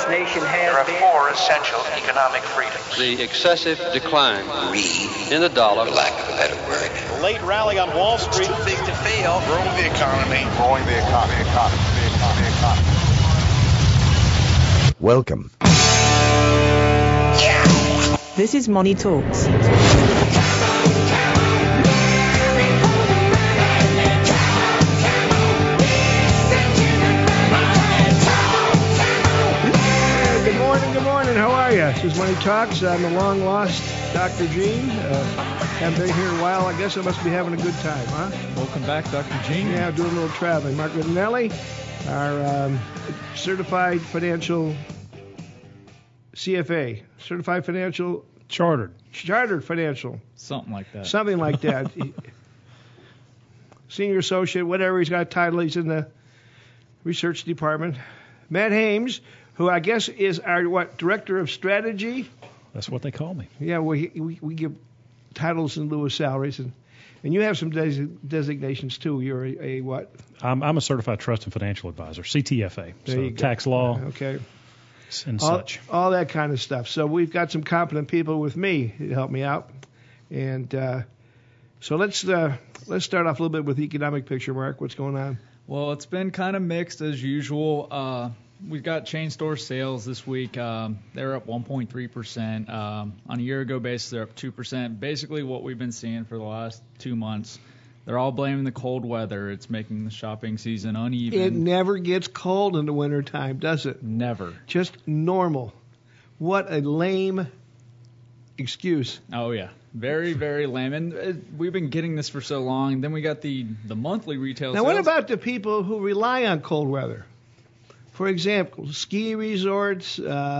nation has There are been. 4 essential economic freedoms. The excessive decline Greed, in the dollar. for lack of a better word. The late rally on Wall Street. Too big to fail. Growing the economy. Welcome. This is Money Talks. Good morning. How are you? This is Money Talks. I'm the long-lost Dr. Gene. Haven't been here a while. I guess I must be having a good time, huh? Welcome back, Dr. Gene. Yeah, doing a little traveling. Mark Rittinelli, our certified financial CFA, certified financial... Chartered financial. Something like that. Something like that. Senior associate, whatever. He's got a title. He's in the research department. Matt Hames, who I guess is our, director of strategy? That's what they call me. Yeah, we give titles in lieu of salaries. And you have some designations, too. You're a what? I'm a certified trust and financial advisor, CTFA. There so you go. Tax law. Okay. And such. All that kind of stuff. So we've got some competent people with me to help me out. And so let's start off a little bit with the economic picture, Mark. What's going on? Well, it's been kind of mixed as usual. We've got chain store sales this week. They're up 1.3%. On a year-ago basis, they're up 2%. Basically what we've been seeing for the last 2 months. They're all blaming the cold weather. It's making the shopping season uneven. It never gets cold in the wintertime, does it? Never. Just normal. What a lame excuse. Oh, yeah. Very, very lame. And we've been getting this for so long. Then we got the monthly retail sales. Now, what about the people who rely on cold weather? For example, ski resorts,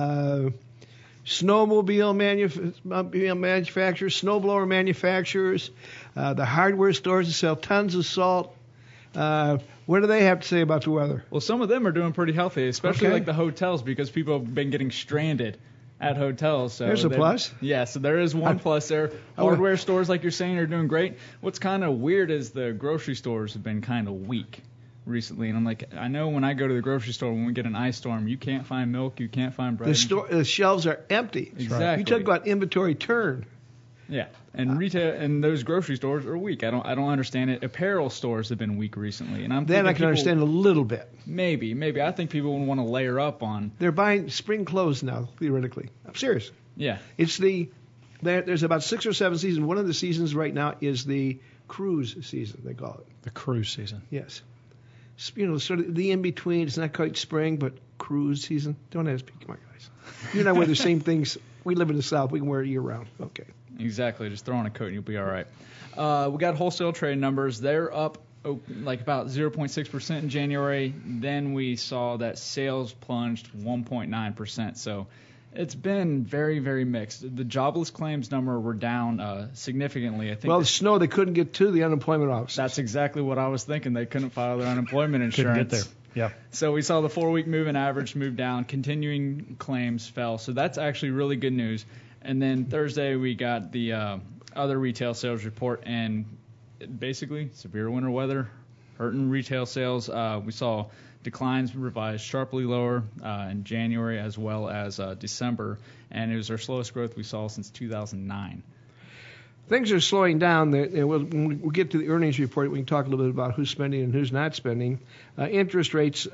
snowmobile manufacturers, snowblower manufacturers, the hardware stores that sell tons of salt. What do they have to say about the weather? Well, some of them are doing pretty healthy, especially like the hotels, because people have been getting stranded at hotels. So there's a plus. Yeah, so there is one plus there. Hardware stores, like you're saying, are doing great. What's kind of weird is the grocery stores have been kind of weak recently, and I'm like, I know when I go to the grocery store when we get an ice storm, you can't find milk, you can't find bread. The shelves are empty. Exactly. You talk about inventory turn. Yeah, and retail and those grocery stores are weak. I don't understand it. Apparel stores have been weak recently, and I can understand a little bit. Maybe. I think people would want to layer up on. They're buying spring clothes now, theoretically. I'm serious. Yeah. There's about 6 or 7 seasons. One of the seasons right now is the cruise season, they call it. The cruise season. Yes. You know, sort of the in-between. It's not quite spring, but cruise season. Don't ask me, my guys. You and I wear the same things. We live in the South. We can wear it year-round. Okay. Exactly. Just throw on a coat and you'll be all right. We got wholesale trade numbers. They're up like about 0.6% in January. Then we saw that sales plunged 1.9%. So it's been very, very mixed. The jobless claims number were down significantly. I think. Well, the snow, they couldn't get to the unemployment office. That's exactly what I was thinking. They couldn't file their unemployment insurance. Couldn't get there. Yeah. So we saw the 4-week moving average move down. Continuing claims fell. So that's actually really good news. And then Thursday we got the other retail sales report, and basically severe winter weather hurting retail sales. We saw declines revised sharply lower in January as well as December, and it was our slowest growth we saw since 2009. Things are slowing down. When we get to the earnings report, we can talk a little bit about who's spending and who's not spending. Interest rates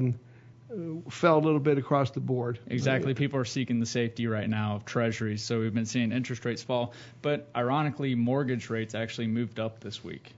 fell a little bit across the board. Exactly. People are seeking the safety right now of treasuries, so we've been seeing interest rates fall. But ironically, mortgage rates actually moved up this week.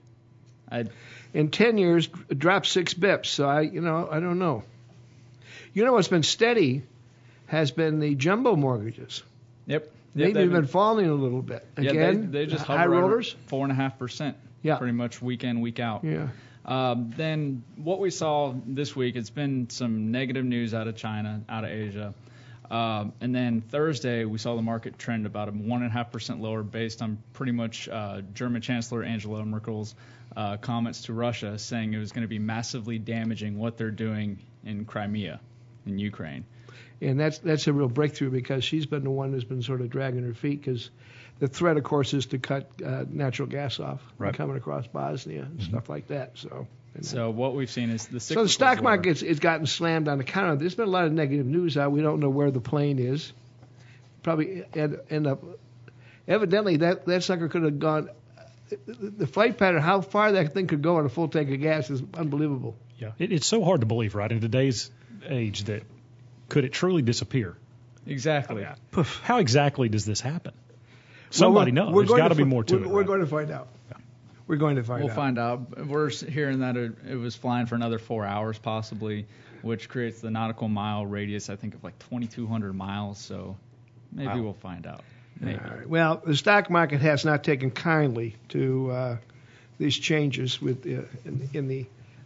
In 10 years, dropped 6 bips. So I don't know. You know what's been steady has been the jumbo mortgages. Yep. They've been falling a little bit. Again, they just high rollers. 4.5%. Yeah. Pretty much week in, week out. Yeah. Then what we saw this week, it's been some negative news out of China, out of Asia. And then Thursday, we saw the market trend about a 1.5% lower based on pretty much German Chancellor Angela Merkel's comments to Russia saying it was going to be massively damaging what they're doing in Crimea, in Ukraine. And that's a real breakthrough because she's been the one who's been sort of dragging her feet because the threat, of course, is to cut natural gas off coming across Bosnia and stuff like that. So So what we've seen is the So the stock market has gotten slammed on account of there's been a lot of negative news out. We don't know where the plane is. Probably end up. Evidently, that sucker could have gone. The flight pattern, how far that thing could go on a full tank of gas is unbelievable. Yeah, it's so hard to believe, right, in today's age that could it truly disappear? Exactly. How exactly does this happen? Somebody knows. There's got to be more to it. We're going to find out. Yeah. We're going to find out. We'll find out. We're hearing that it was flying for another 4 hours possibly, which creates the nautical mile radius, I think, of like 2,200 miles. So maybe we'll find out. Maybe. All right. Well, the stock market has not taken kindly to these changes with in the.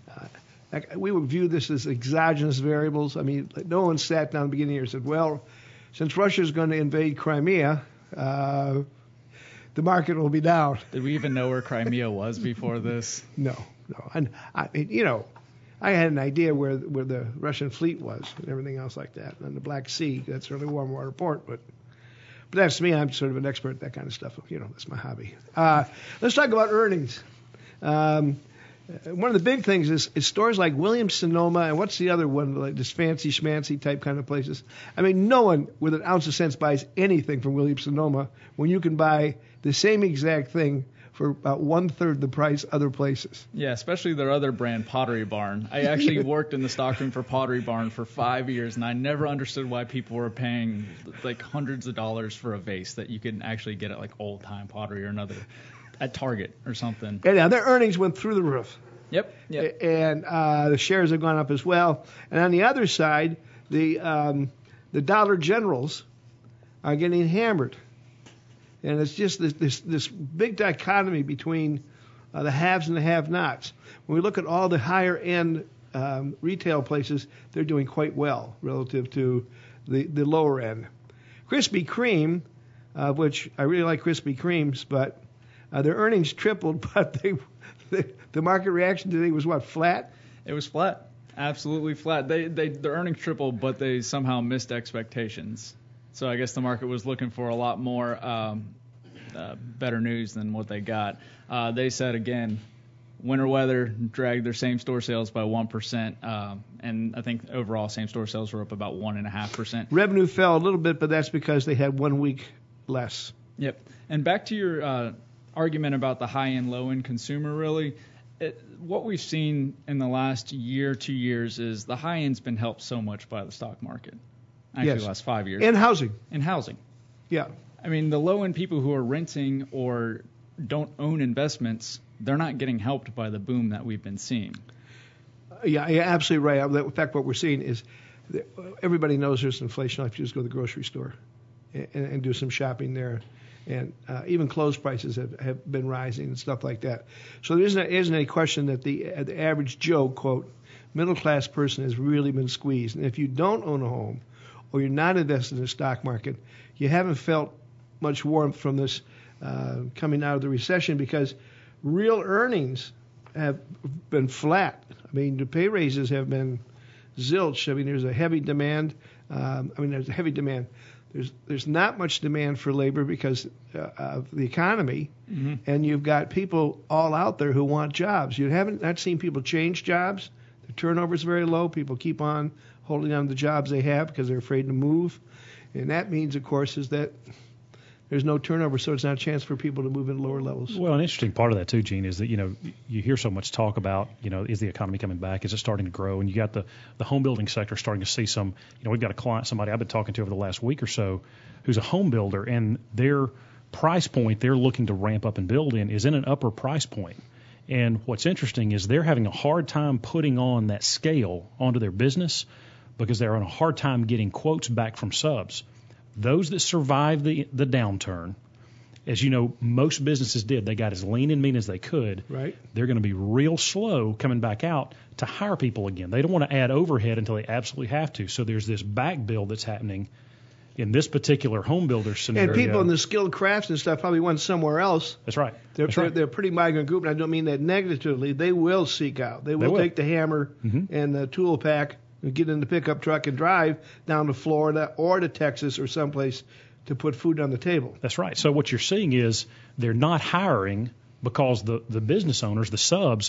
We would view this as exogenous variables. I mean, no one sat down at the beginning here and said, well, since Russia's going to invade Crimea, the market will be down. Did we even know where Crimea was before this? No. And I had an idea where the Russian fleet was and everything else like that. And the Black Sea, that's really warm water port, but that's me. I'm sort of an expert at that kind of stuff. That's my hobby. Let's talk about earnings. One of the big things is stores like Williams-Sonoma and what's the other one, like this fancy schmancy type kind of places. I mean, no one with an ounce of sense buys anything from Williams-Sonoma when you can buy the same exact thing for about 1/3 the price other places. Yeah, especially their other brand, Pottery Barn. I actually worked in the stockroom for Pottery Barn for 5 years, and I never understood why people were paying like hundreds of dollars for a vase that you could actually get at like Old Time Pottery or another at Target or something. Yeah, their earnings went through the roof. Yep. And the shares have gone up as well. And on the other side, the Dollar Generals are getting hammered. And it's just this big dichotomy between the haves and the have-nots. When we look at all the higher-end retail places, they're doing quite well relative to the lower end. Krispy Kreme, which I really like Krispy Kremes, but their earnings tripled, but the market reaction today was what, flat? It was flat, absolutely flat. Their earnings tripled, but they somehow missed expectations. So I guess the market was looking for a lot more better news than what they got. They said, again, winter weather dragged their same-store sales by 1%, and I think overall same-store sales were up about 1.5%. Revenue fell a little bit, but that's because they had 1 week less. Yep. And back to your argument about the high-end, low-end consumer, really, what we've seen in the last year, 2 years, is the high-end's been helped so much by the stock market. Actually, yes. The last 5 years. And housing. And housing. Yeah. I mean, the low-end people who are renting or don't own investments, they're not getting helped by the boom that we've been seeing. Yeah, you're absolutely right. In fact, what we're seeing is everybody knows there's inflation. If you just go to the grocery store and do some shopping there. And even clothes prices have been rising and stuff like that. So there isn't any question that the average Joe, quote, middle-class person has really been squeezed. And if you don't own a home or you're not invested in the stock market, you haven't felt much warmth from this coming out of the recession because real earnings have been flat. I mean, the pay raises have been zilch. I mean, there's a heavy demand. There's a heavy demand. There's not much demand for labor because of the economy, and you've got people all out there who want jobs. You haven't not seen people change jobs. The turnover is very low. People keep on holding on to the jobs they have because they're afraid to move, and that means, of course, is that there's no turnover, so it's not a chance for people to move in lower levels. Well, an interesting part of that too, Gene, is that you hear so much talk about is the economy coming back? Is it starting to grow? And you got the home building sector starting to see some. We've got a client, somebody I've been talking to over the last week or so, who's a home builder, and their price point they're looking to ramp up and build in is in an upper price point. And what's interesting is they're having a hard time putting on that scale onto their business because they're having a hard time getting quotes back from subs. Those that survived the downturn, as you know, most businesses did. They got as lean and mean as they could. Right. They're going to be real slow coming back out to hire people again. They don't want to add overhead until they absolutely have to. So there's this back build that's happening in this particular home builder scenario. And people in the skilled crafts and stuff probably went somewhere else. That's right. They're a pretty migrant group, and I don't mean that negatively. They will seek out. They will take the hammer and the tool pack and get in the pickup truck and drive down to Florida or to Texas or someplace to put food on the table. That's right. So what you're seeing is they're not hiring because the business owners, the subs,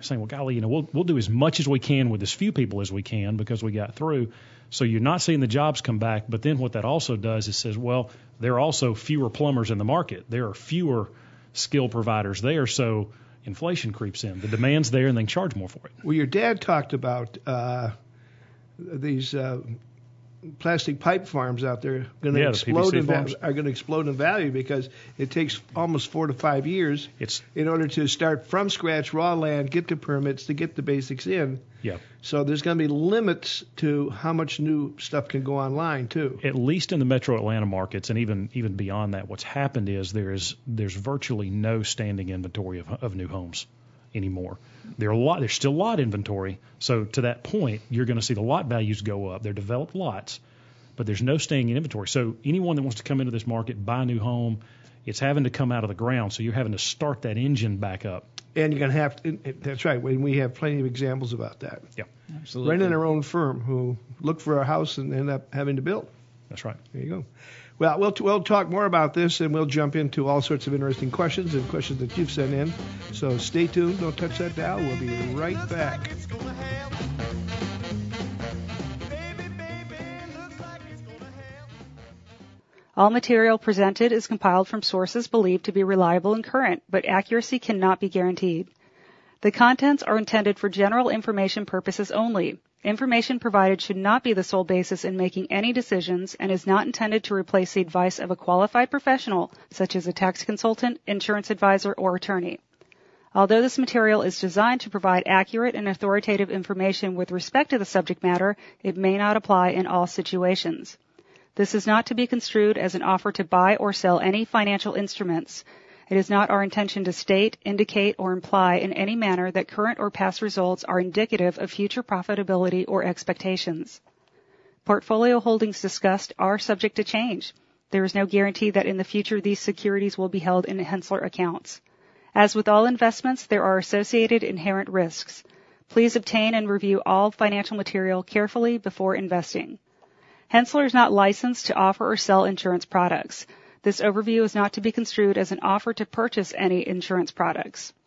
saying, well, golly, we'll do as much as we can with as few people as we can because we got through. So you're not seeing the jobs come back. But then what that also does is says, well, there are also fewer plumbers in the market. There are fewer skill providers there. So inflation creeps in. The demand's there, and they can charge more for it. Well, your dad talked about these plastic pipe farms out there going to explode in value because it takes almost 4 to 5 years in order to start from scratch, raw land, get the permits, to get the basics in. Yeah. So there's going to be limits to how much new stuff can go online too. At least in the Metro Atlanta markets, and even beyond that, what's happened is there's virtually no standing inventory of new homes anymore. There's still lot inventory. So to that point, you're going to see the lot values go up. They're developed lots, but there's no staying in inventory. So anyone that wants to come into this market, buy a new home, it's having to come out of the ground. So you're having to start that engine back up. And you're going to have to, that's right, we have plenty of examples about that. Yeah, absolutely. Right in our own firm who looked for a house and end up having to build. That's right. There you go. Well, we'll talk more about this, and we'll jump into all sorts of interesting questions and questions that you've sent in. So stay tuned. Don't touch that dial. We'll be right back. All material presented is compiled from sources believed to be reliable and current, but accuracy cannot be guaranteed. The contents are intended for general information purposes only. Information provided should not be the sole basis in making any decisions and is not intended to replace the advice of a qualified professional, such as a tax consultant, insurance advisor, or attorney. Although this material is designed to provide accurate and authoritative information with respect to the subject matter, it may not apply in all situations. This is not to be construed as an offer to buy or sell any financial instruments. It is not our intention to state, indicate, or imply in any manner that current or past results are indicative of future profitability or expectations. Portfolio holdings discussed are subject to change. There is no guarantee that in the future these securities will be held in Henssler accounts. As with all investments, there are associated inherent risks. Please obtain and review all financial material carefully before investing. Henssler is not licensed to offer or sell insurance products. This overview is not to be construed as an offer to purchase any insurance products.